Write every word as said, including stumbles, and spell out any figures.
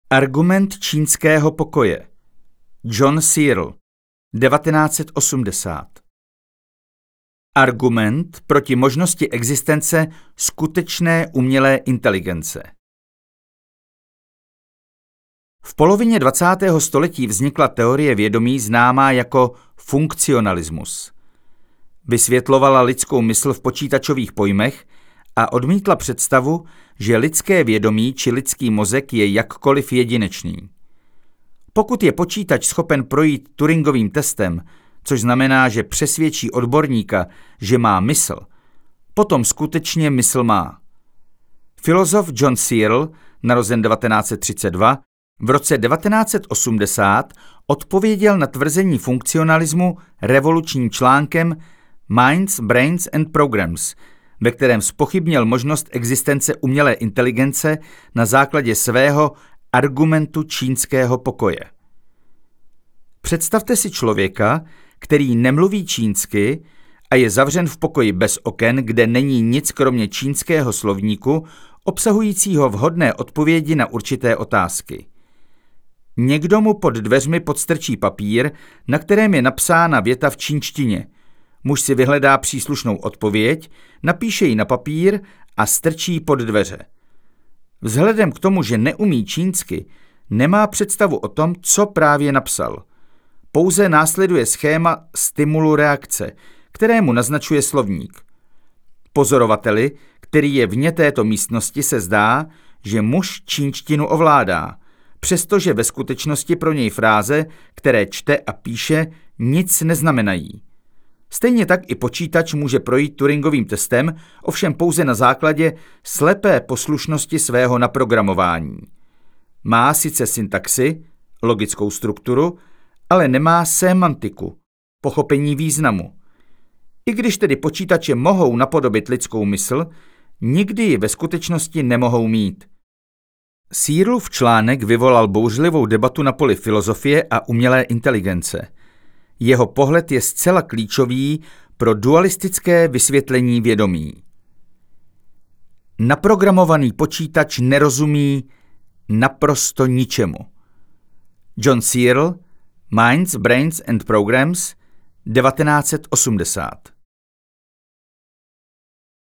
Argument čínského pokoje. John Searle, devatenáct set osmdesát. Argument proti možnosti existence skutečné umělé inteligence. V polovině dvacátého století vznikla teorie vědomí známá jako funkcionalismus. Vysvětlovala lidskou mysl v počítačových pojmech a odmítla představu, že lidské vědomí či lidský mozek je jakkoliv jedinečný. Pokud je počítač schopen projít Turingovým testem, což znamená, že přesvědčí odborníka, že má mysl, potom skutečně mysl má. Filozof John Searle, narozen devatenáct set třicet dva, v roce devatenáct set osmdesát odpověděl na tvrzení funkcionalismu revolučním článkem Minds, Brains and Programs, ve kterém zpochybnil možnost existence umělé inteligence na základě svého argumentu čínského pokoje. Představte si člověka, který nemluví čínsky a je zavřen v pokoji bez oken, kde není nic kromě čínského slovníku, obsahujícího vhodné odpovědi na určité otázky. Někdo mu pod dveřmi podstrčí papír, na kterém je napsána věta v čínštině. Muž si vyhledá příslušnou odpověď, napíše ji na papír a strčí pod dveře. Vzhledem k tomu, že neumí čínsky, nemá představu o tom, co právě napsal. Pouze následuje schéma stimulu reakce, kterému naznačuje slovník. Pozorovateli, který je vně této místnosti, se zdá, že muž čínštinu ovládá, přestože ve skutečnosti pro něj fráze, které čte a píše, nic neznamenají. Stejně tak i počítač může projít Turingovým testem, ovšem pouze na základě slepé poslušnosti svého naprogramování. Má sice syntaxi, logickou strukturu, ale nemá sémantiku, pochopení významu. I když tedy počítače mohou napodobit lidskou mysl, nikdy ji ve skutečnosti nemohou mít. Searleův článek vyvolal bouřlivou debatu na poli filozofie a umělé inteligence. Jeho pohled je zcela klíčový pro dualistické vysvětlení vědomí. Naprogramovaný počítač nerozumí naprosto ničemu. John Searle, Minds, Brains and Programs, devatenáct set osmdesát.